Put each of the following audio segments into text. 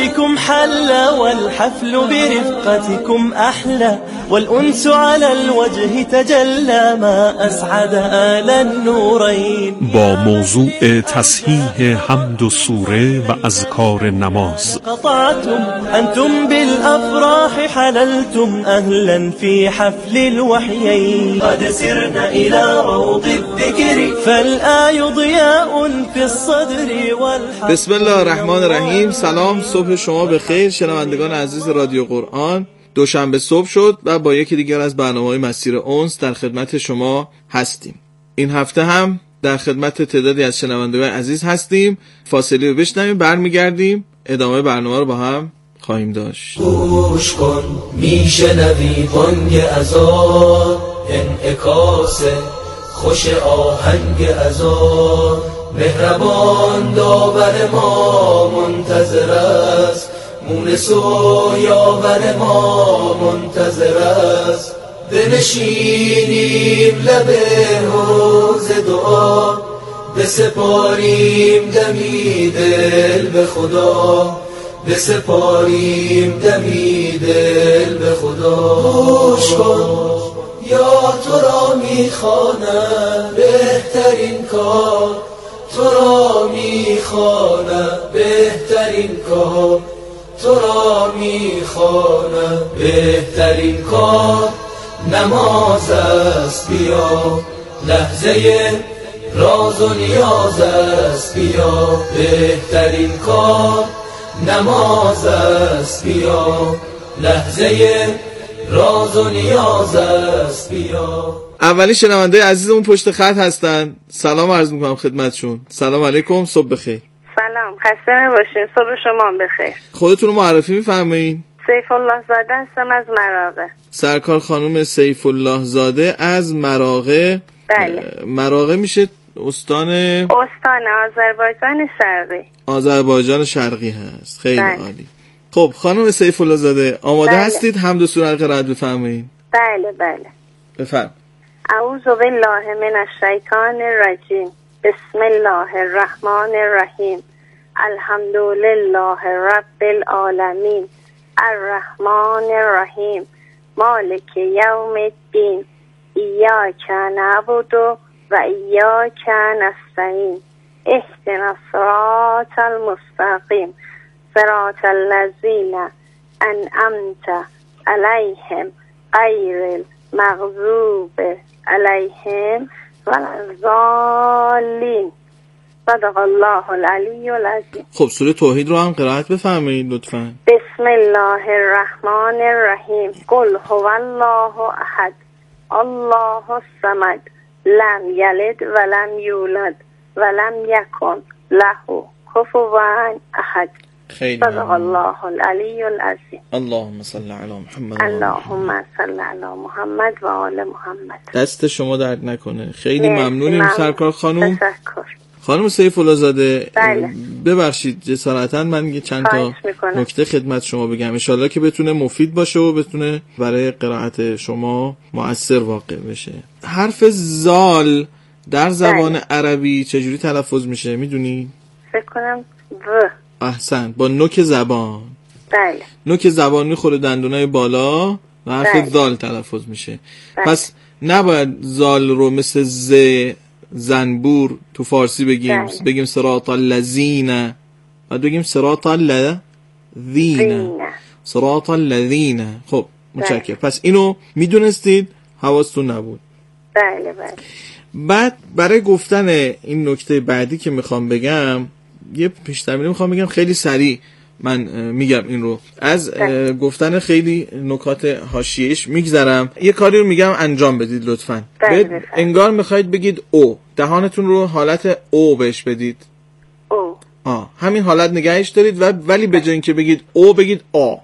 بصحبتكم حلى والحفل برفقتكم أحلى والأنس على الوجه تجلى ما أسعد آل النورين. با موضوع تصحیح حمد و سوره و اذکار نماز. قطعتم أنتم بالأفراح حللتم أهلا في حفل الوحيين. قد سرنا إلى روض الذكر فالآي ضياء في الصدر والحق. بسم الله الرحمن الرحیم. سلام، صبح شما بخیر شنوندگان عزیز رادیو قرآن. دوشنبه صبح شد و با یکی دیگر از برنامه‌های مسیر انس در خدمت شما هستیم. این هفته هم در خدمت تعدادی از شنوندگان عزیز هستیم. فاصله رو بشنویم، برمیگردیم ادامه برنامه رو با هم خواهیم داشت. گوش کن میشنوی بانگ اذان، انعکاس خوش آهنگ اذان. مهربان داور ما منتظر است، مونس و یاور ما منتظر است. بنشینیم لب حوض دعا، بسپاریم دمی دل به خدا، بسپاریم دمی دل به خدا. گوش کن یا تو را میخوانم بهترین کار، تو را میخوانم بهترین کار، تو را میخوانم بهترین کار. نماز است بیا، لحظه راز و نیاز است بیا. بهترین کار نماز است بیا، لحظه راز و نیاز است بیا. اولی شنونده عزیزمون پشت خط هستن. سلام عرض میکنم خدمتشون. سلام علیکم، صبح بخیر. سلام، خسته نباشین. صبح شما بخیر. خودتون رو معرفی میفرمایید؟ سیف الله زاده هستم از مراغه. سرکار خانم سیف الله زاده از مراغه. بله. مراغه میشه استان آذربایجان شرقی. آذربایجان شرقی هست. خیلی بله. عالی. خب خانم سیف الله زاده آماده بله. هستید حمد و سوره قرائت بفرمایید؟ بله بله. بفرمایید. اعوذ بالله من الشیطان الرجیم. بسم الله الرحمن الرحیم. الحمد لله رب العالمین الرحمن الرحیم مالک یوم الدین ایاک نعبد و ایاک نستعین اهدنا الصراط المستقیم صراط الذین انعمت علیهم غیر المغضوب علیهم ولا الضالین. صدق الله العلی العظیم. خب سوره توحید رو هم قرائت بفرمایید لطفاً. بسم الله الرحمن الرحیم. قل هو الله احد الله الصمد لم یلد ولم یولد ولم یکن له کفوا احد. خیلی صدق الله العلی العظیم. اللهم صل علی محمد. اللهم صل علی محمد و آل محمد. دست شما درد نکنه. خیلی ممنونیم سرکار خانم. تشکر. خانم سیف الله زاده بله. ببخشید جسارتاً من چند تا نکته خدمت شما بگم ان شاءالله که بتونه مفید باشه و بتونه برای قرائت شما مؤثر واقع بشه. حرف زال در زبان عربی چجوری تلفظ میشه میدونی؟ فکر کنم و. احسن، با نوک زبان. بله. نوک زبان میخوره دندونای بالا و حرف زال تلفظ میشه. پس نباید زال رو مثل ز زنبور تو فارسی بگیم صراط الذین، بعد بگیم صراط الذین. صراط الذین. خب متشکرم. پس اینو میدونستید، حواستون نبود. بله بله. بعد برای گفتن این نکته بعدی که میخوام بگم یه پیش‌تمرین میخوام بگم خیلی سریع من میگم این رو از گفتن خیلی نکات حاشیه‌ایش میگذرم. یه کاری رو میگم انجام بدید لطفاً. انگار میخواید بگید او، دهانتون رو حالت او بهش بدید. او. همین حالت نگهش دارید ولی به جای اینکه بگید او بگید آ.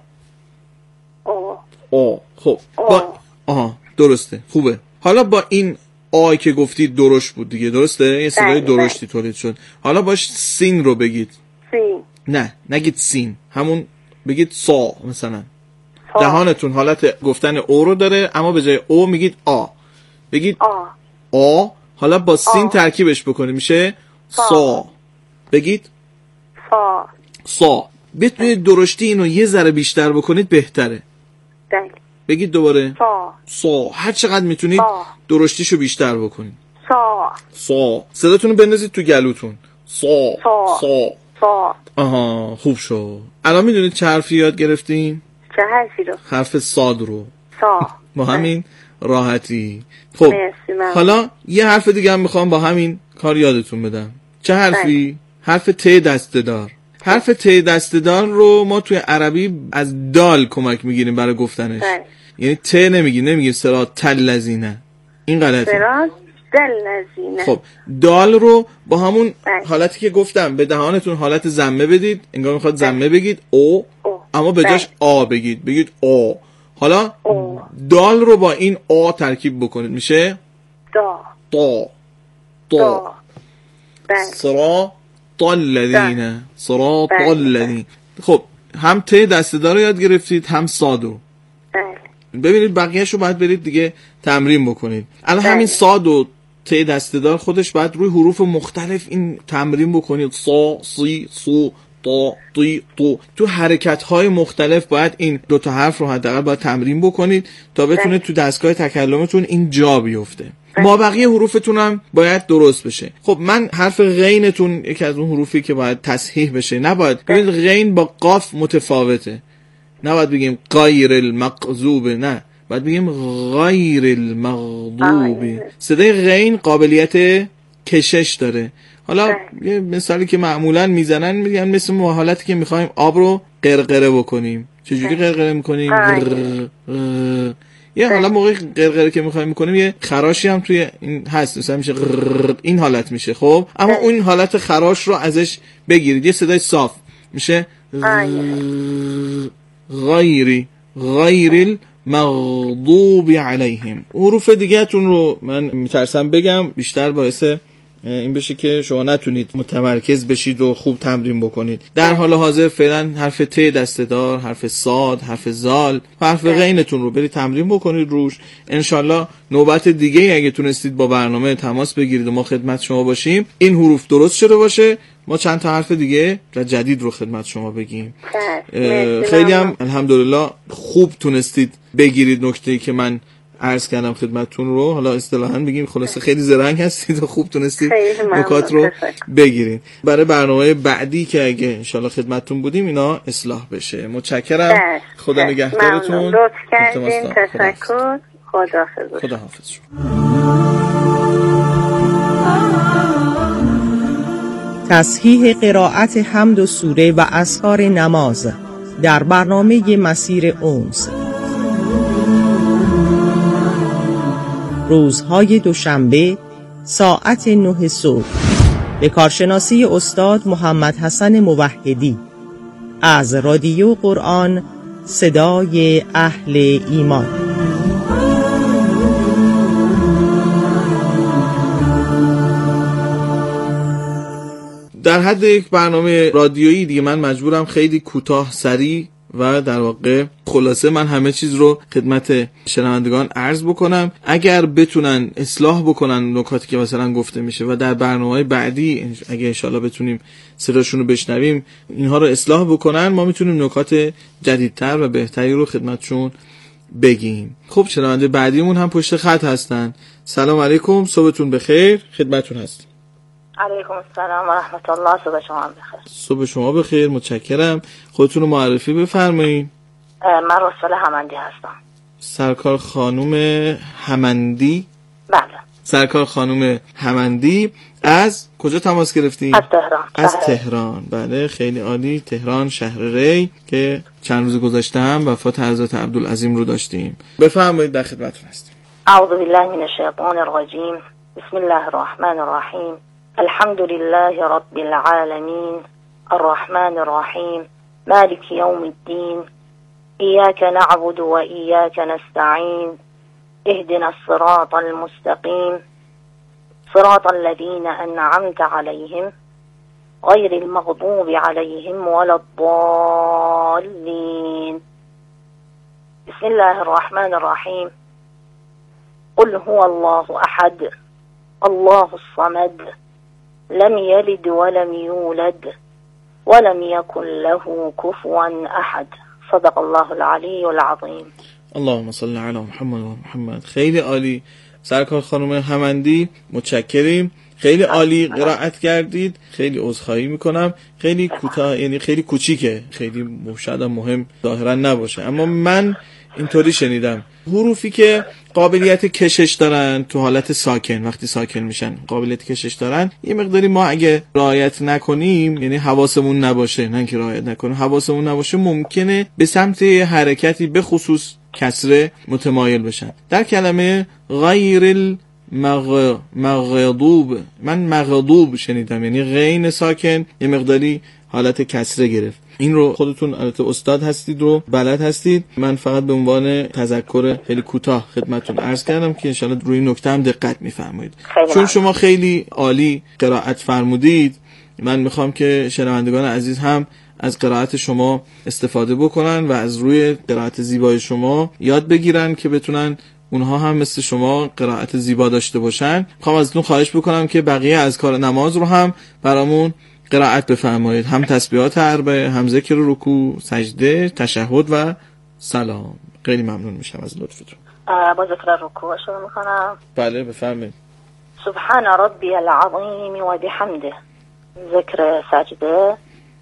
او. خب با درسته، خوبه. حالا با این آی که گفتید درشت بود دیگه، درسته؟ یه صدای درشتی تولید شد. حالا باش سین رو بگید. سین. نه نگید سین، همون بگید سا مثلا. دهانتون حالت گفتن او رو داره اما به جای او میگید آ. بگید آ. حالا با سین ترکیبش بکنید میشه سا. بگید سا. بتونید درشتی اینو یه ذره بیشتر بکنید بهتره. بله. بگید دوباره. سا. هر چقدر میتونید درشتیشو بیشتر بکنید. سا. صداتون رو بندازید تو گلوتون. سا. آها خوب شد. الان میدونید چه حرفی یاد گرفتیم؟ چه حرفی رو؟ حرف صاد رو. سا. با همین راحتی. خب حالا یه حرف دیگه هم میخوام با همین کار یادتون بدم. چه حرفی؟ حرف ت دسته‌دار. حرف ت دسته‌دار رو ما توی عربی از دال کمک میگیریم برای گفتنش. یعنی ت نمیگیم صراط الذین. این غلطه. صراط الذین. خب دال رو با همون حالتی که گفتم به دهانتون حالت زمه بدید، انگار میخواد زمه بگید او، اما به جاش آ بگید آ. حالا دال رو با این آ ترکیب بکنید میشه دا. صراط الذین. صراط الذین. خب هم ت دسته‌دار رو یاد گرفتید هم صاد رو. ببینید بقیه‌شو باید برید دیگه تمرین بکنید. الان همین صاد و ت دسته‌دار خودش باید روی حروف مختلف این تمرین بکنید. صا، سی، سو، تا، تی، تو. تو حرکت‌های مختلف باید این دوتا حرف رو حداقل باید تمرین بکنید تا بتونه تو دستگاه تکلمتون این جا بیفته. ما بقیه حروفتون هم باید درست بشه. خب من حرف غینتون یکی از اون حروفی که باید تصحیح بشه. نباید ببینید غین با قاف متفاوته. نباید بگیم غیر المغضوب، نه باید بگیم غیر المغضوب. صدای غین قابلیت کشش داره. حالا یه مثالی که معمولا میزنن میگن مثل حالتی که میخوایم آب رو قرقره بکنیم. چجوری قرقره میکنیم؟ یه حالا موقعی قرقره که میخوایم میکنیم یه خراشی هم توی این هست، مثلا میشه این حالت میشه. خب اما اون حالت خراش رو ازش بگیرید، یه صدای صاف میشه غیر المغضوب علیهم. حروف دیگه تون رو من میترسم بگم بیشتر باعث این بشه که شما نتونید متمرکز بشید و خوب تمرین بکنید. در حال حاضر فعلا حرف ت دسته‌دار، حرف صاد، حرف زال و حرف غینتون رو برید تمرین بکنید روش. انشالله نوبت دیگه اگه تونستید با برنامه تماس بگیرید و ما خدمت شما باشیم، این حروف درست شده باشه، ما چند تا حرف دیگه جدید رو خدمت شما بگیم. خیلی هم الحمدلله خوب تونستید بگیرید نکته‌ای که من عرض کردم خدمتتون رو. حالا اصطلاحاً بگیم خلاصه خیلی زرنگ هستید و خوب تونستید نکات رو بگیرید. برای برنامه بعدی که اگه انشالله خدمتتون بودیم اینا اصلاح بشه. متشکرم. خدا نگهدارتون. لطف کردین. تشکر. خداحافظ شما. تصحیح قرائت حمد و سوره و اذکار نماز در برنامه مسیر انس، روزهای دوشنبه ساعت 9 صبح به کارشناسی استاد محمد حسن موحدی از رادیو قرآن، صدای اهل ایمان. در حد یک برنامه رادیویی دیگه من مجبورم خیلی کوتاه سریع و در واقع خلاصه من همه چیز رو خدمت شنوندگان عرض بکنم. اگر بتونن اصلاح بکنن نکاتی که مثلا گفته میشه و در برنامه‌های بعدی اگه انشالله بتونیم صداشون رو بشنویم اینها رو اصلاح بکنن، ما میتونیم نکات جدیدتر و بهتری رو خدمتشون بگیم. خب شنونده بعدیمون هم پشت خط هستن. سلام علیکم، صبحتون بخیر، خدمتتون هستم. علیکم السلام و رحمت الله. صبح شما بخیر. صبح شما بخیر، متشکرم. خودتون رو معرفی بفرمایید. من رسول حمندی هستم. سرکار خانم حمندی؟ بله. سرکار خانم حمندی از کجا تماس گرفتید؟ از تهران. از تهران. بله خیلی عالی. تهران شهر ری که چند روز گذشته هم وفات حضرت عبدالعظیم رو داشتیم. بفرمایید، در خدمتتون هستیم. اعوذ بالله من الشیطان الرجیم. بسم الله الرحمن الرحیم. الحمد لله رب العالمين الرحمن الرحيم مالك يوم الدين إياك نعبد وإياك نستعين اهدنا الصراط المستقيم صراط الذين أنعمت عليهم غير المغضوب عليهم ولا الضالين. بسم الله الرحمن الرحيم. قل هو الله أحد الله الصمد لم يلد ولم يولد ولم يكن له كفوا أحد. صدق الله العلی العظیم. اللهم صل علی محمد و محمد. خیلی عالی سرکار خانم همندی، متشکریم. خیلی عالی قرائت کردید. خیلی عذرخواهی میکنم، خیلی کوتاه، یعنی خیلی کوچیکه، خیلی شاید مهم ظاهرا نباشه، اما من اینطوری شنیدم حروفی که قابلیت کشش دارن تو حالت ساکن، وقتی ساکن میشن قابلیت کشش دارن، یه مقداری ما اگه رعایت نکنیم، یعنی حواسمون نباشه، نه که رعایت نکنیم، حواسمون نباشه، ممکنه به سمت حرکتی به خصوص کسره متمایل بشن. در کلمه غیر مغضوب، من مغضوب شنیدم، یعنی غین ساکن یه مقداری حالت کسره گرفت. این رو خودتون البته استاد هستید و بلد هستید، من فقط به عنوان تذکر خیلی کوتاه خدمتتون عرض کردم که انشالله روی این نکته هم دقت می‌فرمایید. چون شما خیلی عالی قرائت فرمودید، من میخوام که شنوندگان عزیز هم از قرائت شما استفاده بکنن و از روی قرائت زیبای شما یاد بگیرن که بتونن اونها هم مثل شما قرائت زیبا داشته باشن. میخوام ازتون خواهش بکنم که بقیه اذکار نماز رو هم برامون قرائت بفرمایید، هم تسبیحات اربعه، هم ذکر رکوع، سجده، تشهد و سلام. خیلی ممنون میشم از لطفتون. با ذکر رکوع شروع میکنم. بله بفرمایید. سبحان ربی العظیم و بحمده. ذکر سجده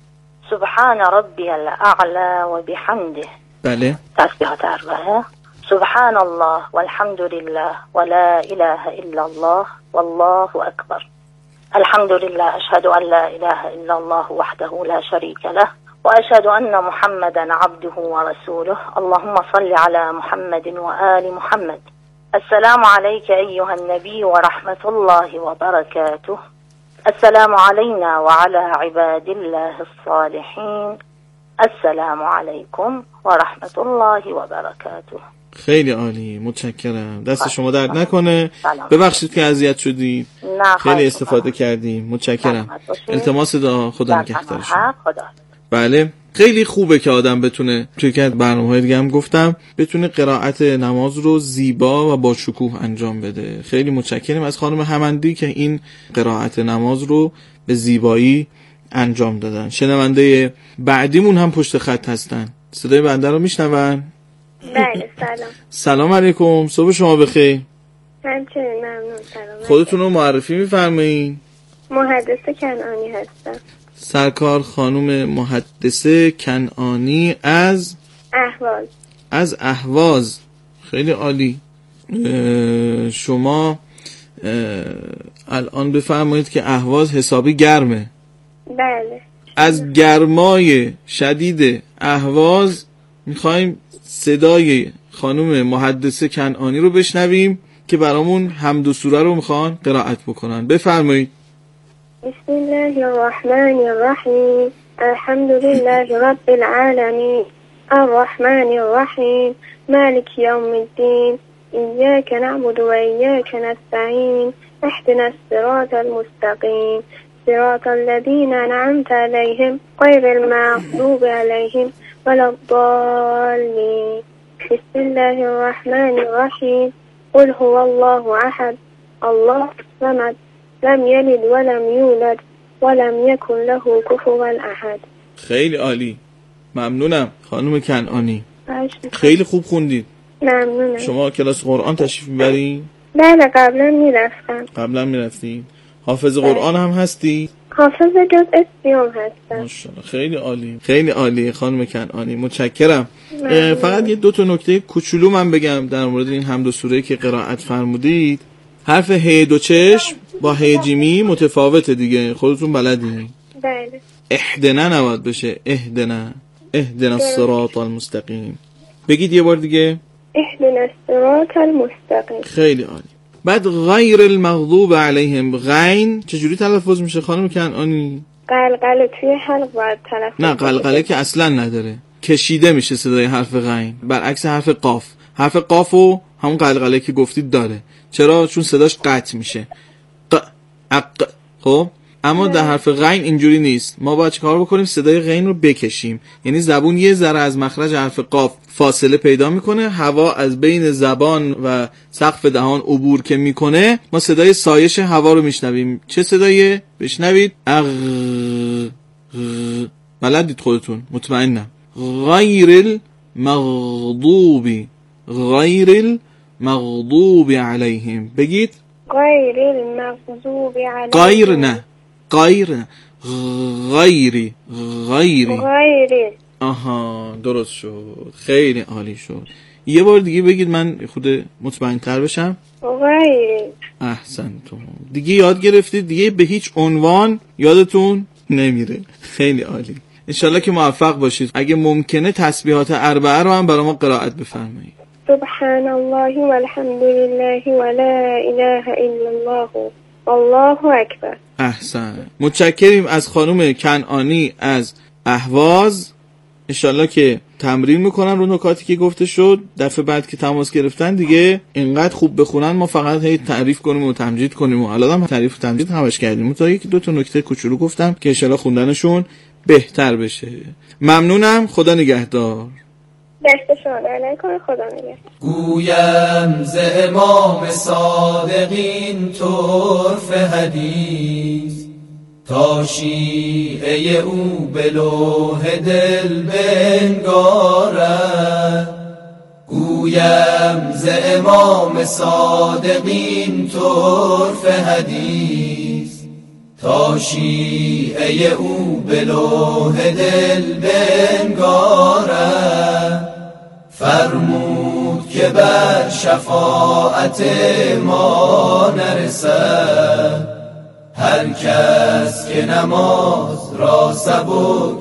سبحان ربی الاعلى و بحمده. بله. تسبیحات اربعه سبحان الله والحمد لله ولا اله الا الله والله اكبر. الحمد لله أشهد أن لا إله إلا الله وحده لا شريك له وأشهد أن محمدا عبده ورسوله. اللهم صل على محمد وآل محمد. السلام عليك أيها النبي ورحمة الله وبركاته. السلام علينا وعلى عباد الله الصالحين. السلام عليكم ورحمة الله وبركاته. خیلی عالی، متشکرم. دست شما درد نکنه. ببخشید که اذیت شدید. خیلی استفاده کردیم. متشکرم. التماس دعا. خدا نگهدار شما. بله، خیلی خوبه که آدم بتونه، توی که برنامه‌های دیگه هم گفتم، بتونه قرائت نماز رو زیبا و با شکوه انجام بده. خیلی متشکرم از خانم همندی که این قرائت نماز رو به زیبایی انجام دادن. شنونده بعدیمون هم پشت خط هستن. صدای بنده رو میشنون؟ بله سلام. سلام علیکم، صبح شما بخیر. همچنین ممنون. سلام. خودتون رو معرفی می‌فرمایید؟ محدثه کنعانی هستم. سرکار خانم محدثه کنعانی از اهواز. از اهواز. خیلی عالی. شما الان بفرمایید که اهواز حسابی گرمه. بله. از گرمای شدید اهواز میخوایم صدای خانم محدثه کنعانی رو بشنویم که برامون حمد و سوره رو میخوان قرائت بکنن. بفرمایید. بسم الله الرحمن الرحیم. الحمد لله رب العالمین الرحمن الرحیم مالک یوم الدین ایاک نعبد و ایاک نستعین اهدنا الصراط المستقیم صراط الذين أنعمت عليهم غير المغضوب عليهم ولا الضالين. بسم الله الرحمن الرحيم. قل هو الله أحد الله الصمد لم يلد ولم يولد ولم يكن له كفوا أحد. خیلی عالی، ممنونم خانم کنعانی. خیلی خوب خوندید. ممنونم. شما کلاس قرآن تشریف میبرید؟ بله قبلا میرفتم. قبلا میرفتید؟ حافظ قرآن هم هستی؟ حافظ جزء سیوم هستم. ماشاءالله، خیلی عالی، خیلی عالی خانم کنعانی، متشکرم. فقط یه دو تا نکته کوچولو من بگم در مورد این حمد و سوره که قرائت فرمودید. حرف ه دو چشم با ه جیمی متفاوته دیگه، خودتون بلدین. بله. اهدنا نباید بشه، اهدنا الصراط المستقیم. بگید یه بار دیگه. اهدنا الصراط المستقیم. خیلی عالی. بعد غیر المغضوب علیهم، غین چجوری تلفظ میشه خانم کنعانی؟ قلقله توی حلق باید تلفظ. نه قلقله که اصلا نداره، کشیده میشه صدای حرف غین، برعکس حرف قاف. حرف قافو همون قلقله که گفتید داره. چرا؟ چون صداش قطع میشه. خب اما در حرف غین اینجوری نیست. ما باید چیکار بکنیم؟ صدای غین رو بکشیم، یعنی زبون یه ذره از مخرج حرف قاف فاصله پیدا میکنه، هوا از بین زبان و سقف دهان عبور که میکنه، ما صدای سایش هوا رو میشنویم. چه صدایی؟ بشنوید. بلدید خودتون مطمئنم. غیر المغضوب علیهم. بگید غیر المغضوب علیهم. غیر نه غیری. آها درست شد، خیلی عالی شد. یه بار دیگه بگید من خود مطمئن تر بشم. غیر. احسنتون، دیگه یاد گرفتید دیگه، به هیچ عنوان یادتون نمیره. خیلی عالی، انشالله که موفق باشید. اگه ممکنه تسبیحات اربعه رو هم برای ما قرائت بفرمایید. سبحان الله والحمد لله ولا اله الا الله والله اکبر. احسن، متشکریم از خانم کنعانی از اهواز. انشالله که تمرین میکنن رو نکاتی که گفته شد. دفعه بعد که تماس گرفتن دیگه اینقدر خوب بخونن ما فقط هی تعریف کنیم و تمجید کنیم و الان هم تعریف و تمجید همش کردیم. تا یک دو تا نکته کوچولو گفتم که انشالله خوندنشون بهتر بشه. ممنونم، خدا نگهدار. دست شما در نکنه، خدا نگهدار. گویم ز امام صادقین طرف حدیث، تا شیعه او به لوح دل بنگارد. گویم ز امام صادقین طرف حدیث، تا شیعه او به لوح دل بنگارد. فرمود که بر شفاعت ما نرسد هر کس که نماز را سبک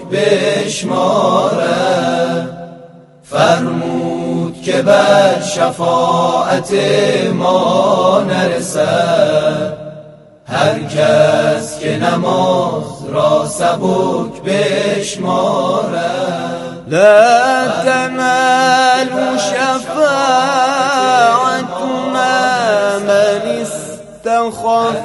بشمارد. فرمود که بر شفاعت ما نرسد هر کس که نماز را سبک بشمارد. لا تنال شفاعتنا من استخف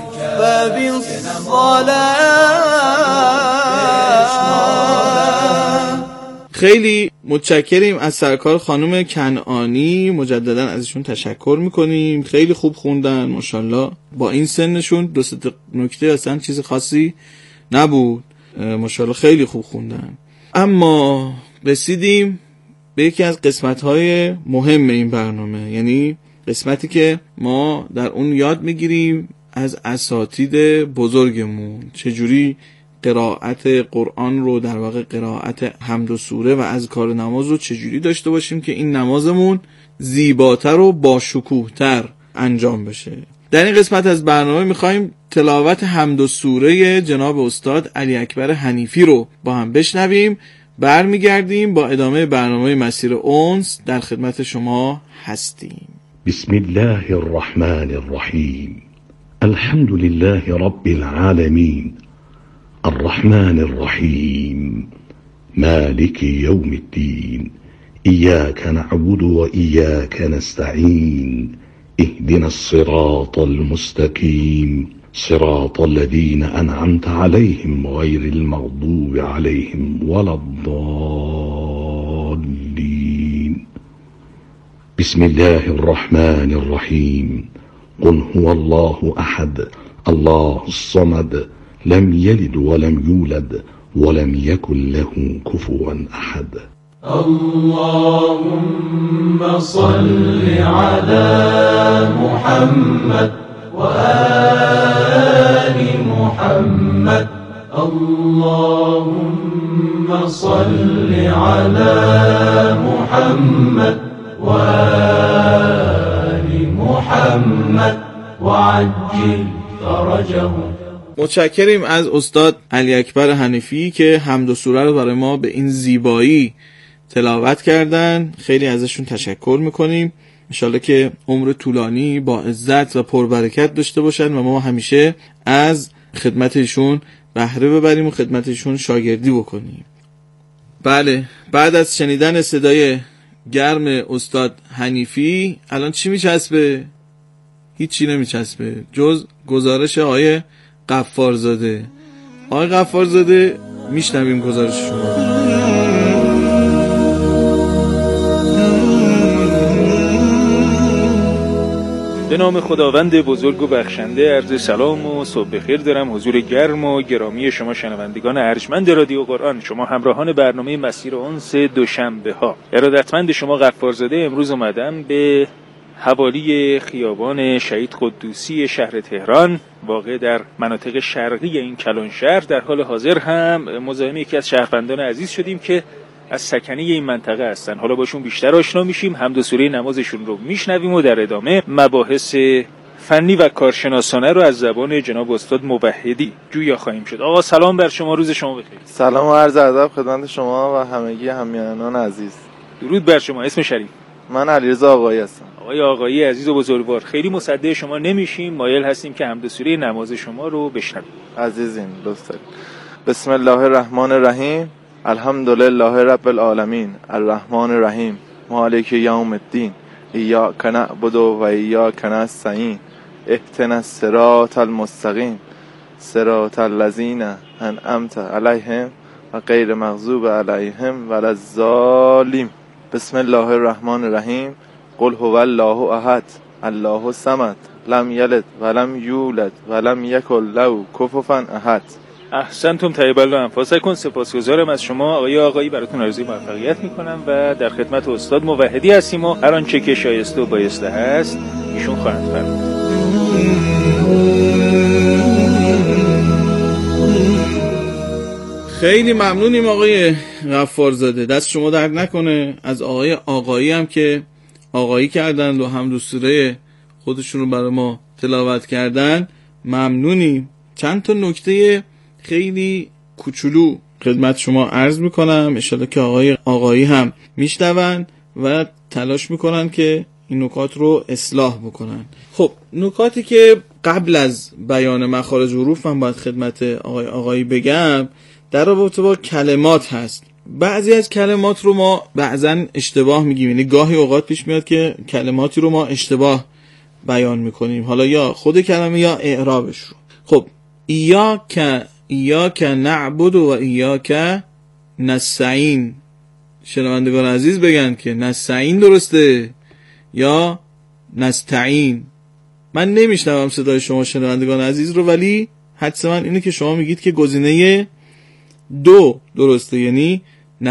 بالصلاة. خیلی متشکریم از سرکار خانم کنعانی، مجددا ازشون تشکر میکنیم. خیلی خوب خوندن ماشاءالله. با این سنشون دو سه نکته اصلا چیز خاصی نبود، ماشاءالله خیلی خوب خوندن. اما رسیدیم به یکی از قسمت‌های مهم این برنامه، یعنی قسمتی که ما در اون یاد میگیریم از اساتید بزرگمون چجوری قرائت قرآن رو، در واقع قرائت حمد و سوره و اذکار نماز رو چجوری داشته باشیم که این نمازمون زیباتر و باشکوه‌تر انجام بشه. در این قسمت از برنامه میخوایم تلاوت حمد و سوره جناب استاد علی اکبر حنیفی رو با هم بشنویم. برمیگردیم با ادامه برنامه مسیر انس در خدمت شما هستیم. بسم الله الرحمن الرحیم. الحمد لله رب العالمین الرحمن الرحیم مالک یوم الدین إياك نعبد وإياك نستعين اهدنا الصراط المستقيم صراط الذين أنعمت عليهم غير المغضوب عليهم ولا الضالين. بسم الله الرحمن الرحيم. قل هو الله أحد الله الصمد لم يلد ولم يولد ولم يكن له كفوا أحد. اللهم صل على محمد وآل محمد. اللهم صل على محمد وآل محمد وعجل فرجه. متشکریم از استاد علی اکبر حنیفی که حمد و سوره رو برای ما به این زیبایی تلاوت کردن. خیلی ازشون تشکر میکنیم. انشالله که عمر طولانی با عزت و پربرکت داشته باشن و ما همیشه از خدمتشون بهره ببریم و خدمتشون شاگردی بکنیم. بله، بعد از شنیدن صدای گرم استاد حنیفی الان چی میچسبه؟ هیچی نمیچسبه جز گزارش آقای غفارزاده. آقای غفارزاده میشنویم گزارش شما. به نام خداوند بزرگ و بخشنده عرض سلام و صبح بخیر دارم حضور گرم و گرامی شما شنوندگان ارجمند رادیو قرآن، شما همراهان برنامه مسیر انس دوشنبه ها. ارادتمند شما غفارزاده. امروز اومدم به حوالی خیابان شهید قدوسی شهر تهران واقع در مناطق شرقی این کلان شهر. در حال حاضر هم مزاحم یکی از شهروندان عزیز شدیم که از سکنه این منطقه هستن. حالا باشون بیشتر آشنا میشیم، حمد و سوره نمازشون رو میشنویم و در ادامه مباحث فنی و کارشناسانه رو از زبان جناب استاد موحدی جویا خواهیم شد. آقا سلام بر شما، روز شما بخیر. سلام و عرض ادب خدمت شما و همگی همیهنان عزیز. درود بر شما. اسم شریف؟ من علیرضا آقایی هستم. آقایی عزیز و بزرگوار، خیلی مصدق شما نمیشیم، مایل هستیم که حمد و سوره نماز شما رو بشنویم. عزیزین لطف دارید. بسم الله الرحمن الرحیم. الحمدلله رب العالمین الرحمن الرحیم مالک یوم الدین ایاک نعبد و ایاک نستعین اهدنا الصراط المستقیم صراط الذین انعمت علیهم و غیر مغضوب علیهم ولا الضالین. بسم الله الرحمن الرحیم. قل هو الله احد الله الصمد لم یلد ولم یولد ولم یکن له کفوا احد. احسنتم طیب الله انفاسکم. سپاسگزارم از شما آقایی. براتون آرزوی موفقیت میکنم و در خدمت استاد موحدی هستیم و هر آنچه که شایسته و بایسته هست ایشون خواهند فرمود. خیلی ممنونیم آقای غفارزاده، دست شما درد نکنه. از آقایی هم که آقایی کردن و حمد و سوره خودشون رو برای ما تلاوت کردن ممنونیم. چند تا نکته خیلی کوچولو خدمت شما عرض میکنم، انشالله که آقایی هم میشنون و تلاش میکنن که این نکات رو اصلاح بکنن. خب نکاتی که قبل از بیان مخارج حروف من باید خدمت آقایی بگم در رابطه با کلمات هست. بعضی از کلمات رو ما بعضن اشتباه میگیم، یعنی گاهی اوقات پیش میاد که کلماتی رو ما اشتباه بیان میکنیم، حالا یا خود کلمه یا اعرابش رو. خب ایاک نعبد و ایاک نستعین، شنوندگان عزیز بگن که نستعین درسته یا نستعین. من نمیشنوم صدای شما شنوندگان عزیز رو، ولی حدس من اینه که شما میگید که گزینه 2 درسته، یعنی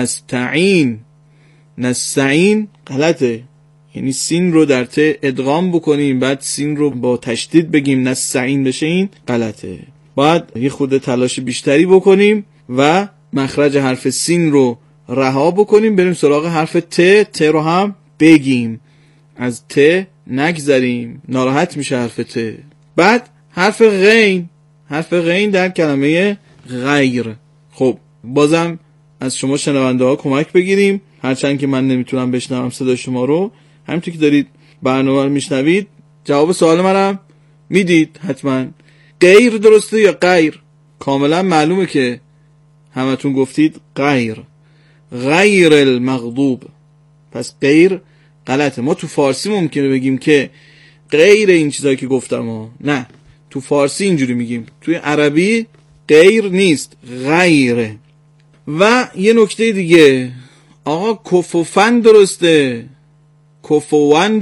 نستعین غلطه، یعنی سین رو در ته ادغام بکنیم بعد سین رو با تشدید بگیم نستعین بشه، این غلطه. باید یه خود تلاش بیشتری بکنیم و مخرج حرف سین رو رها بکنیم، بریم سراغ حرف ت رو هم بگیم، از ت نگذریم، ناراحت میشه حرف ت. بعد حرف غین در کلمه غیر. خب بازم از شما شنونده ها کمک بگیریم، هرچند که من نمیتونم بشنوم صدای شما رو، همینطور که دارید برنامه رو میشنوید جواب سوال منم میدید حتما. غیر درسته یا غیر؟ کاملا معلومه که همتون گفتید غیر المغضوب، پس غیر غلطه. ما تو فارسی ممکنه بگیم که غیر این چیزایی که گفتم نه، تو فارسی اینجوری میگیم، توی عربی غیر نیست، غیره. و یه نکته دیگه آقا، کفوفن درسته، کفوون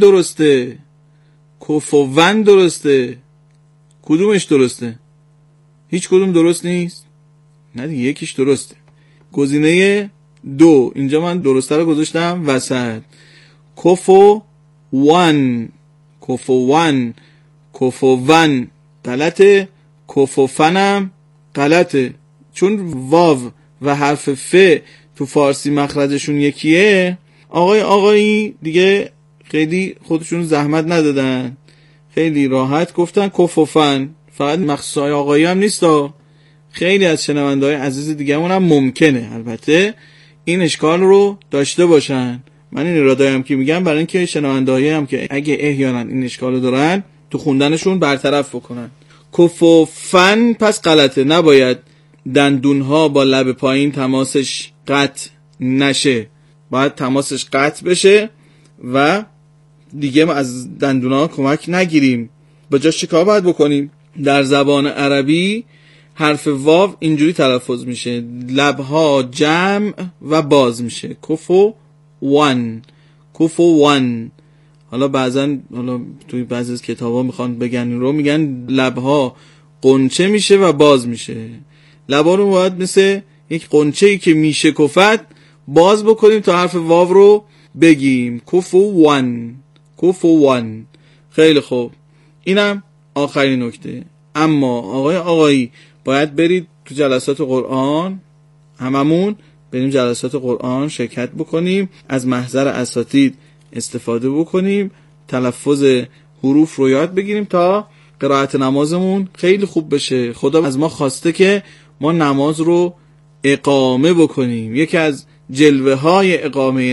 درسته، کدومش درسته؟ هیچ کدوم درست نیست؟ نه دیگه، یکیش درسته. گزینه 2 اینجا من درسته رو گذاشتم وسط. کفوون غلطه، کفوفنم غلطه، چون واو و حرف ف تو فارسی مخرجشون یکیه. آقایی دیگه خیلی خودشون زحمت ندادن، خیلی راحت گفتن کفوفن. فقط مخصوص آقایی هم نیست، خیلی از شنونده‌های عزیز دیگه‌مون هم ممکنه البته این اشکال رو داشته باشن. من این اراده‌ای هم که میگم برای اینکه شنونده‌هایی هم که اگه احیانا این اشکال رو دارن تو خوندنشون برطرف بکنن. کفوفن پس غلطه، نباید دندونها با لب پایین تماسش قطع نشه، باید تماسش قطع بشه و دیگه ما از دندونها کمک نگیریم. با جاش چیکار باید بکنیم؟ در زبان عربی حرف واو اینجوری تلفظ میشه، لبها جمع و باز میشه، کفو وان. حالا توی بعضی از کتابا میخوان بگن رو میگن لبها قنچه میشه و باز میشه. لبا رو باید مثل یک قنچه‌ای که میشه کفت باز بکنیم تا حرف واو رو بگیم. کفوان. خیلی خوب، اینم آخرین نکته. اما آقایی باید برید تو جلسات قرآن، هممون بریم جلسات قرآن شرکت بکنیم، از محضر اساتید استفاده بکنیم، تلفظ حروف رو یاد بگیریم تا قرائت نمازمون خیلی خوب بشه. خدا از ما خواسته که ما نماز رو اقامه بکنیم. یکی از جلوه های اقامه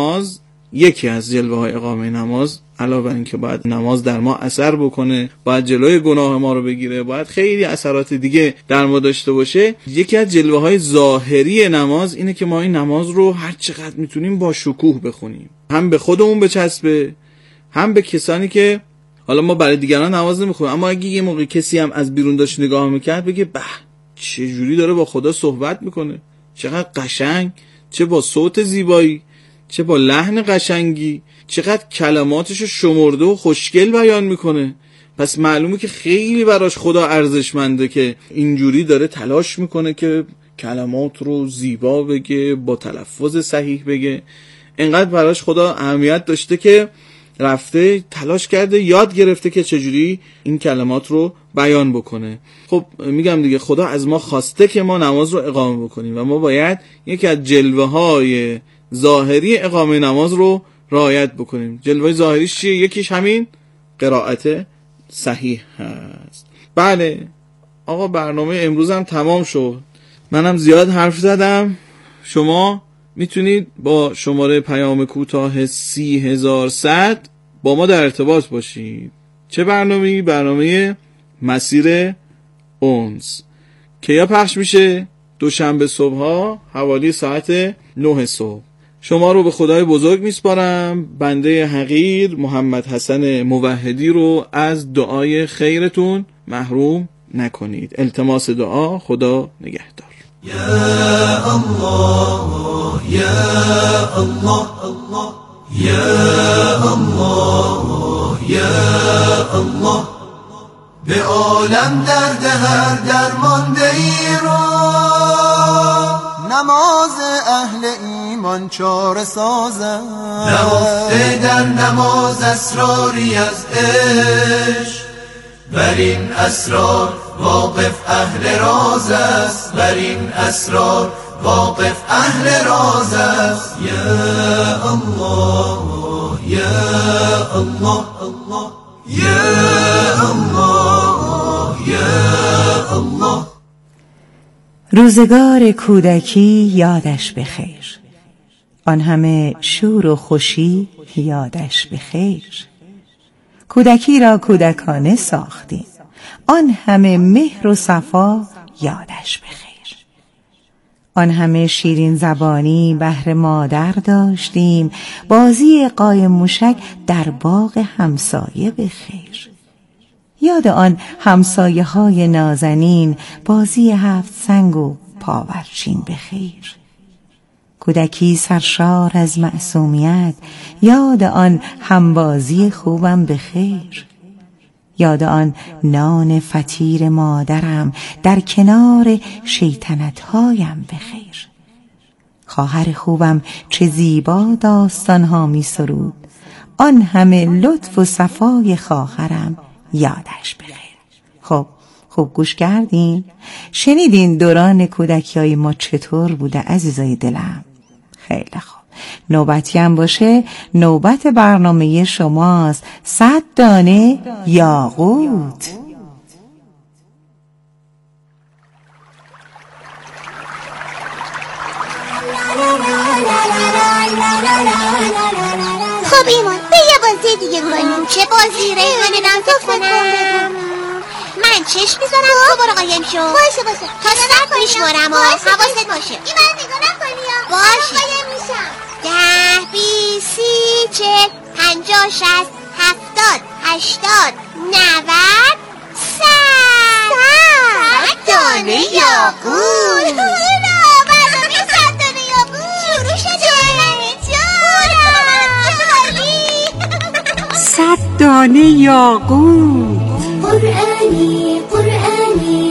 نماز علاوه بر این که باید نماز در ما اثر بکنه، باید جلوی گناه ما رو بگیره، باید خیلی اثرات دیگه در ما داشته باشه، یکی از جلوه های ظاهری نماز اینه که ما این نماز رو هر چقدر میتونیم با شکوه بخونیم، هم به خودمون بچسبه، هم به کسانی که حالا ما برای دیگران نماز نمیخونیم، اما اگه یه موقع کسی هم از بیرون داشت نگاه میکرد بگه به چه جوری داره با خدا صحبت میکنه، چقدر قشنگ، چه با صوت زیبایی، چه با لحن قشنگی، چقدر کلماتشو شمرده و خوشگل بیان میکنه. پس معلومه که خیلی براش خدا ارزشمنده که اینجوری داره تلاش میکنه که کلمات رو زیبا بگه، با تلفظ صحیح بگه. انقدر براش خدا اهمیت داشته که رفته تلاش کرده، یاد گرفته که چجوری این کلمات رو بیان بکنه. خب میگم دیگه، خدا از ما خواسته که ما نماز رو اقامه بکنیم و ما باید یکی از جلوه های ظاهری اقامه نماز رو رعایت بکنیم. جلوه ظاهریش چیه؟ یکیش همین قرائت صحیح هست. بله آقا، برنامه امروز هم تمام شد. منم زیاد حرف زدم. شما میتونید با شماره پیام کوتاه 30100 با ما در ارتباط باشید. چه برنامه‌ای؟ برنامه مسیر انس که یا پخش میشه دوشنبه صبح ها حوالی ساعت 9 صبح. شما رو به خدای بزرگ میسپارم. بنده حقیر محمد حسن موحدی رو از دعای خیرتون محروم نکنید. التماس دعا. خدا نگهدار. یا الله یا الله یا الله یا الله، به عالم درد هر درمانده ای را نماز اهل ایمان چاره سازم. نهفته در نماز اسراری از عشق، بر این اسرار واقف اهل راز است، بر این اسرار واقف اهل راز است. یا الله یا الله یا الله یا الله. روزگار کودکی یادش بخیر، آن همه شور و خوشی یادش بخیر. کودکی را کودکانه ساختیم، آن همه مهر و صفا یادش بخیر. آن همه شیرین زبانی بهر مادر داشتیم، بازی قایم موشک در باغ همسایه بخیر. یاد آن همسایه های نازنین، بازی هفت سنگ و پاورچین بخیر. کودکی سرشار از معصومیت، یاد آن همبازی خوبم بخیر. یاد آن نان فطیر مادرم در کنار شیطنت‌هایم بخیر. خواهر خوبم چه زیبا داستان‌ها می سرود، آن همه لطف و صفای خواهرم یادش بخیر. خب خوب گوش کردین؟ شنیدین دوران کودکی‌های ما چطور بوده عزیزای دلم؟ خیلی خوب. نوبتی هم باشه نوبت برنامه شماست. 100 دانه یاقوت. خب ایمان به یه بازی دیگه کنیم. چه بازی؟ ریحانه نام کنم. من چشم میزنم تو برو قایم شو. باشه تا 100 میشمارم و حواست باشه. ایمان نگاه نکنی یا باشه. قایم میشم. 10 20 30 40 50 60 70 80 90 100 دانه یاقوت. برنامه 100 دانه یاقوت شروع شده. افسانه یاقوت. قرآنی قرآنی